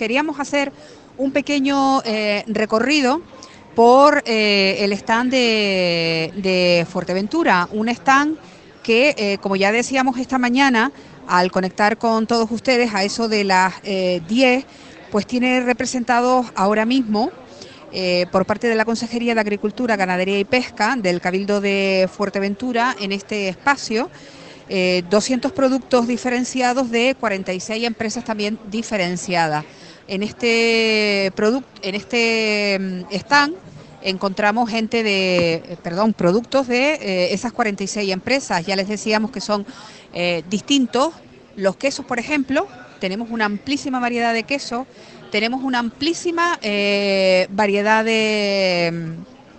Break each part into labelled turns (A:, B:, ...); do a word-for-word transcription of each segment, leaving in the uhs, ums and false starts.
A: queríamos hacer un pequeño eh, recorrido por eh, el stand de, de Fuerteventura, un stand que, eh, como ya decíamos esta mañana, al conectar con todos ustedes a eso de las eh, diez, pues tiene representados ahora mismo eh, por parte de la Consejería de Agricultura, Ganadería y Pesca del Cabildo de Fuerteventura en este espacio, eh, doscientos productos diferenciados de cuarenta y seis empresas también diferenciadas. En este, product, en este mm, stand encontramos gente de, eh, perdón, productos de eh, esas cuarenta y seis empresas. Ya les decíamos que son eh, distintos. Los quesos, por ejemplo, tenemos una amplísima variedad de quesos, tenemos una amplísima eh, variedad de,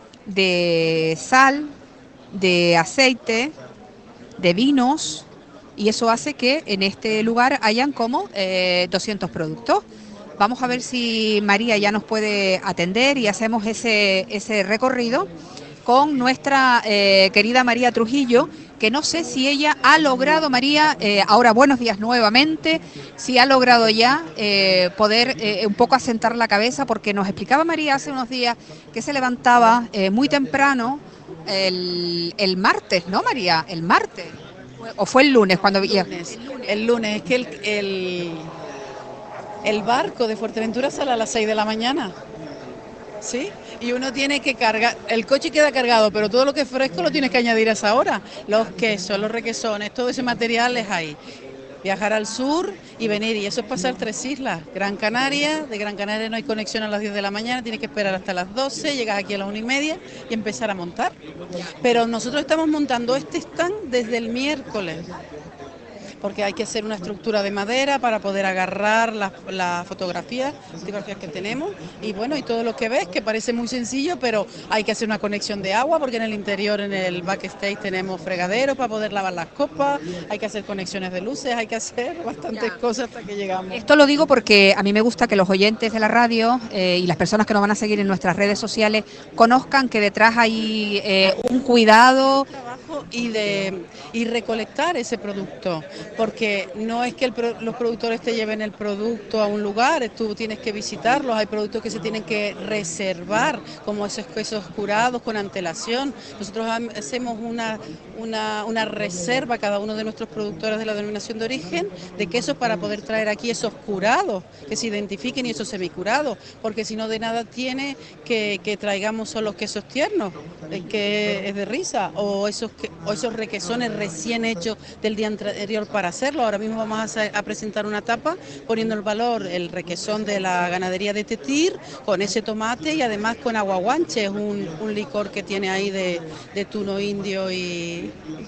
A: de sal, de aceite, de vinos, y eso hace que en este lugar hayan como eh, doscientos productos. Vamos a ver si María ya nos puede atender y hacemos ese, ese recorrido con nuestra eh, querida María Trujillo, que no sé si ella ha logrado, María, eh, ahora buenos días nuevamente, si ha logrado ya eh, poder eh, un poco asentar la cabeza, porque nos explicaba María hace unos días que se levantaba eh, muy temprano el, el martes, ¿no, María? El martes. ¿O fue el lunes cuando
B: El lunes, el lunes, es que el, el, el barco de Fuerteventura sale a las seis de la mañana, ¿sí? Y uno tiene que cargar, el coche queda cargado, pero todo lo que es fresco lo tienes que añadir a esa hora. Los quesos, los requesones, todo ese material es ahí. Viajar al sur y venir, y eso es pasar tres islas. Gran Canaria, de Gran Canaria no hay conexión a las diez de la mañana, tienes que esperar hasta las doce, llegas aquí a las una y media y empezar a montar. Pero nosotros estamos montando este stand desde el miércoles, porque hay que hacer una estructura de madera para poder agarrar las la fotografías, fotografías que tenemos, y bueno, y todo lo que ves, que parece muy sencillo, pero hay que hacer una conexión de agua, porque en el interior, en el backstage, tenemos fregadero para poder lavar las copas, hay que hacer conexiones de luces, hay que hacer bastantes ya. cosas hasta que llegamos.
A: Esto lo digo porque a mí me gusta que los oyentes de la radio eh, y las personas que nos van a seguir en nuestras redes sociales conozcan que detrás hay eh, un cuidado
B: y de y recolectar ese producto, porque no es que el, los productores te lleven el producto a un lugar, tú tienes que visitarlos, hay productos que se tienen que reservar, como esos quesos curados con antelación. Nosotros hacemos una, una, una reserva, cada uno de nuestros productores de la denominación de origen, de quesos para poder traer aquí esos curados, que se identifiquen, y esos semicurados, porque si no, de nada tiene que, que traigamos solo quesos tiernos, que es de risa, o esos o esos requesones recién hechos del día anterior para hacerlo. Ahora mismo vamos a, hacer, a presentar una tapa poniendo el valor el requesón de la ganadería de Tetir, con ese tomate y además con aguaguanche, un, un licor que tiene ahí de, de tuno indio, y,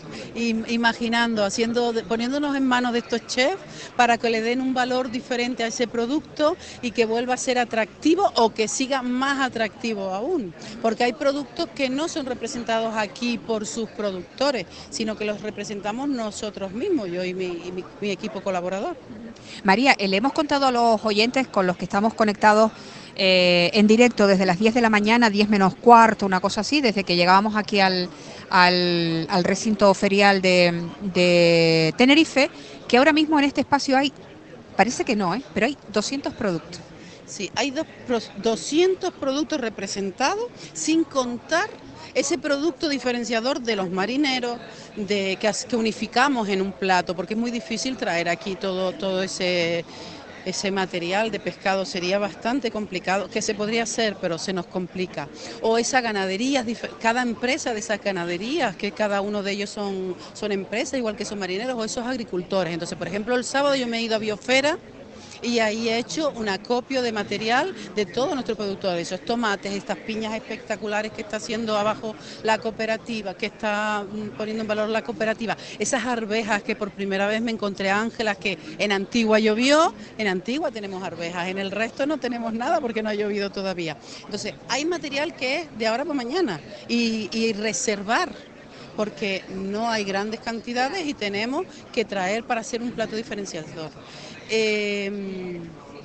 B: y imaginando, haciendo, poniéndonos en manos de estos chefs para que le den un valor diferente a ese producto y que vuelva a ser atractivo, o que siga más atractivo aún, porque hay productos que no son representados aquí por sus productores, sino que los representamos nosotros mismos, yo y mi, y mi, mi equipo colaborador.
A: María, le hemos contado a los oyentes con los que estamos conectados eh, en directo desde las diez de la mañana, diez menos cuarto, una cosa así, desde que llegábamos aquí al, al, al recinto ferial de, de Tenerife, que ahora mismo en este espacio hay, parece que no, ¿eh? pero hay doscientos productos.
B: Sí, hay dos, doscientos productos representados, sin contar ese producto diferenciador de los marineros, de que, que unificamos en un plato, porque es muy difícil traer aquí todo, todo ese, ese material de pescado, sería bastante complicado, que se podría hacer, pero se nos complica. O esas ganaderías, cada empresa de esas ganaderías, que cada uno de ellos son, son empresas, igual que esos marineros o esos agricultores. Entonces, por ejemplo, el sábado yo me he ido a Biosfera, y ahí he hecho un acopio de material de todo nuestro producto, de esos tomates, estas piñas espectaculares que está haciendo abajo la cooperativa, que está poniendo en valor la cooperativa, esas arvejas que por primera vez me encontré, Ángelas, que en Antigua llovió, en Antigua tenemos arvejas, en el resto no tenemos nada porque no ha llovido todavía. Entonces hay material que es de ahora para mañana, y, y reservar, porque no hay grandes cantidades y tenemos que traer para hacer un plato diferenciador. Eh,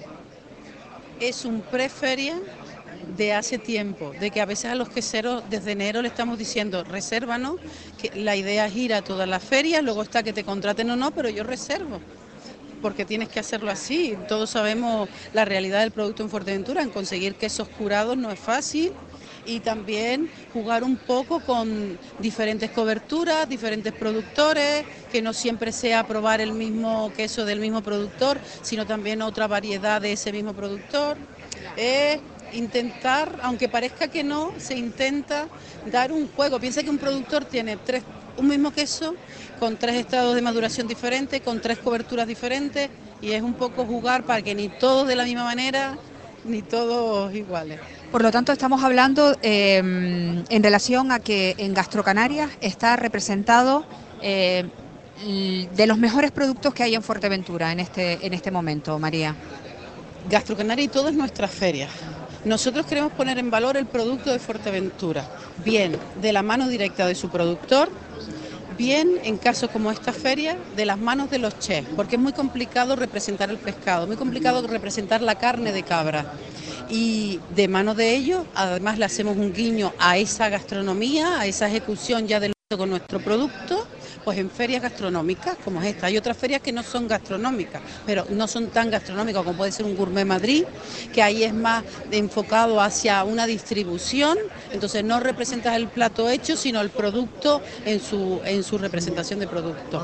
B: es un preferia de hace tiempo, de que a veces a los queseros desde enero le estamos diciendo resérvanos, que la idea gira todas las ferias, luego está que te contraten o no, pero yo reservo. porque tienes que hacerlo así. Todos sabemos la realidad del producto en Fuerteventura, en conseguir quesos curados no es fácil. Y también jugar un poco con diferentes coberturas, diferentes productores, que no siempre sea probar el mismo queso del mismo productor, sino también otra variedad de ese mismo productor. Es intentar, aunque parezca que no, se intenta dar un juego. Piensa que un productor tiene tres, un mismo queso con tres estados de maduración diferentes, con tres coberturas diferentes, y es un poco jugar para que ni todos de la misma manera, ni todos iguales.
A: Por lo tanto, estamos hablando eh, en relación a que en Gastrocanarias está representado eh, de los mejores productos que hay en Fuerteventura en este, en este momento, María.
B: Gastrocanarias y todo es nuestra feria. Nosotros queremos poner en valor el producto de Fuerteventura, bien de la mano directa de su productor, bien en casos como esta feria, de las manos de los chefs, porque es muy complicado representar el pescado, muy complicado representar la carne de cabra. Y de mano de ellos, además le hacemos un guiño a esa gastronomía, a esa ejecución ya del con nuestro producto, pues en ferias gastronómicas como es esta. Hay otras ferias que no son gastronómicas, pero no son tan gastronómicas como puede ser un Gourmet Madrid, que ahí es más enfocado hacia una distribución, entonces no representas el plato hecho, sino el producto en su, en su representación de producto.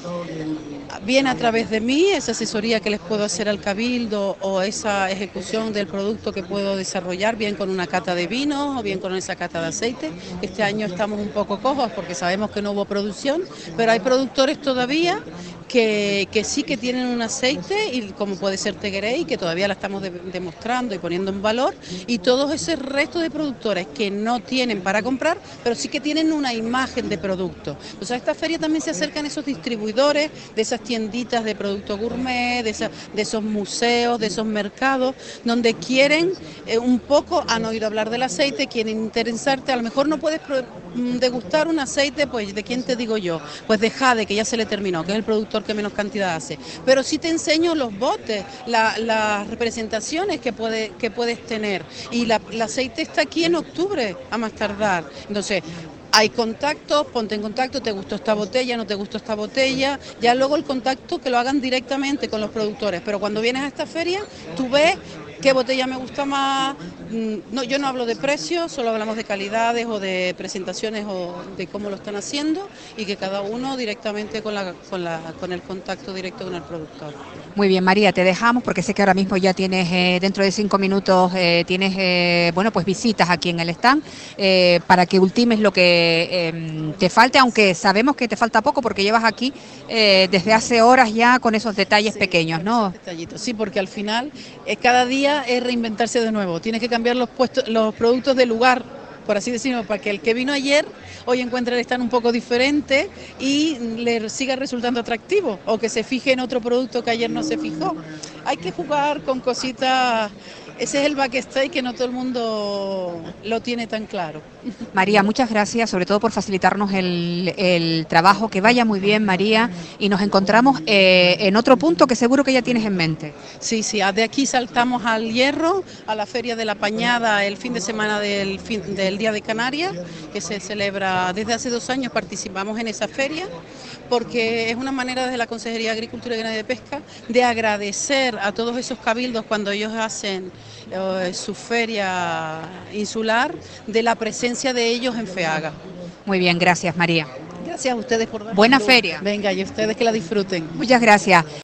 B: Bien a través de mí, esa asesoría que les puedo hacer al cabildo o esa ejecución del producto que puedo desarrollar, bien con una cata de vinos o bien con esa cata de aceite. Este año estamos un poco cojos porque sabemos que no hubo producción, pero hay productores todavía que, que sí que tienen un aceite, y como puede ser Teguerey, que todavía la estamos de, demostrando y poniendo en valor, y todos ese resto de productores que no tienen para comprar, pero sí que tienen una imagen de producto. O sea, a esta feria también se acercan esos distribuidores de esas tienditas de producto gourmet, de, esa, de esos museos, de esos mercados, donde quieren eh, un poco, han oído hablar del aceite, quieren interesarte, a lo mejor no puedes degustar un aceite, pues ¿de quién te digo yo? Pues de Jade, que ya se le terminó, que es el productor que menos cantidad hace, pero sí te enseño los botes, la, las representaciones que, puede, que puedes tener, y la, el aceite está aquí en octubre, a más tardar, entonces hay contactos, ponte en contacto, te gustó esta botella, no te gustó esta botella, ya luego el contacto que lo hagan directamente con los productores, pero cuando vienes a esta feria, tú ves qué botella me gusta más. No, yo no hablo de precios, solo hablamos de calidades o de presentaciones o de cómo lo están haciendo, y que cada uno directamente con, la, con, la, con el contacto directo con el productor.
A: Muy bien, María, te dejamos porque sé que ahora mismo ya tienes, eh, dentro de cinco minutos, eh, tienes, eh, bueno, pues visitas aquí en el stand, eh, para que ultimes lo que eh, te falte, aunque sabemos que te falta poco porque llevas aquí eh, desde hace horas ya con esos detalles sí, pequeños, ¿no?
B: Detallitos, sí, porque al final eh, cada día es reinventarse de nuevo, tienes que cambiar los puestos, los productos de lugar, por así decirlo, para que el que vino ayer hoy encuentre el stand un poco diferente y le siga resultando atractivo, o que se fije en otro producto que ayer no se fijó. Hay que jugar con cositas, ese es el backstage que no todo el mundo lo tiene tan claro.
A: María, muchas gracias, sobre todo por facilitarnos el, el trabajo, que vaya muy bien, María, y nos encontramos eh, en otro punto que seguro que ya tienes en mente.
B: Sí, sí, de aquí saltamos al Hierro, a la Feria de la Pañada, el fin de semana del, fin, del Día de Canarias, que se celebra desde hace dos años, participamos en esa feria, porque es una manera desde la Consejería de Agricultura y Ganadería y Pesca de agradecer a todos esos cabildos cuando ellos hacen eh, su feria insular, de la presencia de ellos en FEAGA.
A: Muy bien, gracias, María.
B: Gracias a ustedes por darnos.
A: Buena feria.
B: Venga, y ustedes que la disfruten.
A: Muchas gracias.